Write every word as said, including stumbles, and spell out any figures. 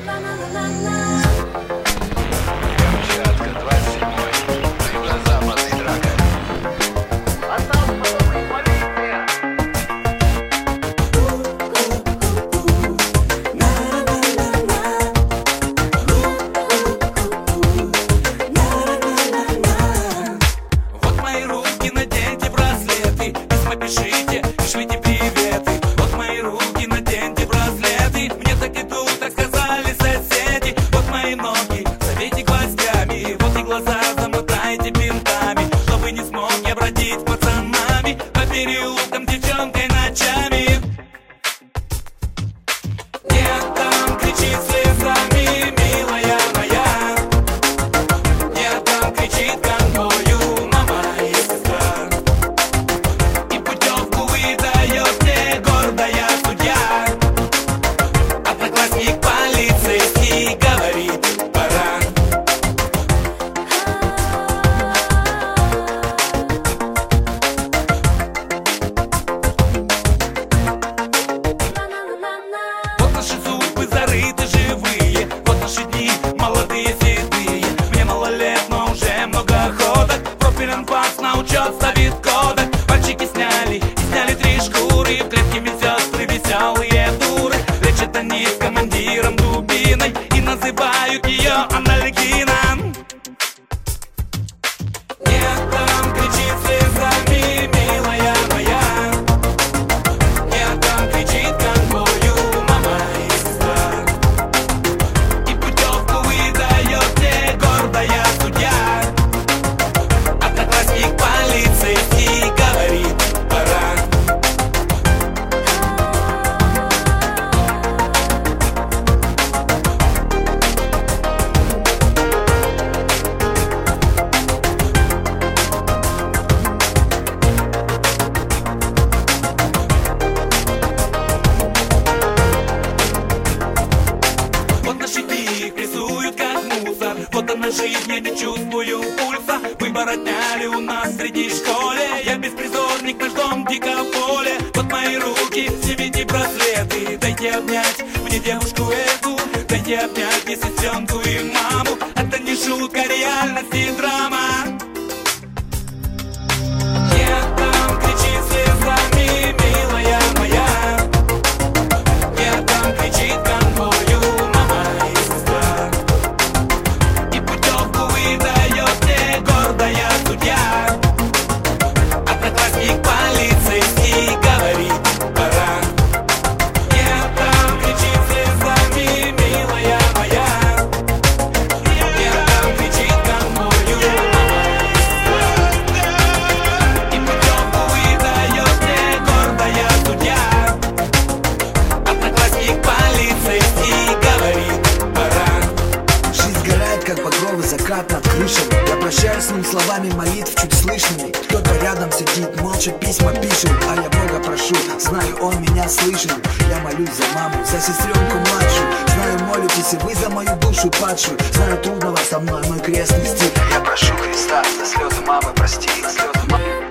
Пишите, шлите приветы. Вот мои руки, наденьте браслеты. Мне так и тут, так сказали соседи. Вот мои ноги, забейте гвоздями. Вот и глаза замотайте бинтами, чтобы не смог я бродить пацанами по переулкам, девчонкой ночами. Нет, там кричит слезами, милая моя. Нет, там кричит конвою мама и сестра. И путевку выдает мне гордая судья. Одноклассник полицейский говорит, пора. Вот наши зубы зарыты живые, вот наши дни молодые седые. Мне мало лет, но уже много ходок. Пропиленпас на учет ставит кодек. Мальчики сняли и сняли три шкуры. В клетке медсестры веселые дуры. Лечат они с командиром дубиной и называют ее анальгином. Нет, там кричит слезами, милая моя. Нет, там кричит конвою мама и сестра. И путевку выдает мне гордая судья. Одноклассник полицейский говорит, пора. Вот наши дни их рисуют как мусор. Вот она жизнь, я не чувствую пульса. Выбор отняли у нас в средней школе. Я беспризорник, наш дом в диком поле. Вот мои руки, снимите браслеты. Дайте обнять мне девушку эту. Дайте обнять мне сестренку и маму. Это не шутка, реальность и драма. Нет, там кричит слезами, милая моя. Нет, там кричит конвою мама и сестра. И путевку выдает мне гордая судья. Одноклассник полицейский говорит, пора. Нет, там кричит слезами, милая моя. Нет, там кричит конвою мама и сестра. И путевку выдает мне гордая судья. Одноклассник полицейский говорит, пора. Жизнь сгорает, как багровый закат над крышей. Я прощаюсь с ним словами молитв чуть слышными. Кто-то рядом сидит, молча письма пишет. А я Бога прошу, знаю, Он меня слышит. Я молюсь за маму, за сестренку младшую. Знаю, молитесь и вы за мою душу падшую. Знаю, трудного со мной мой крест нести. Я прошу Христа, за слезы мамы прости, за слезы мамы.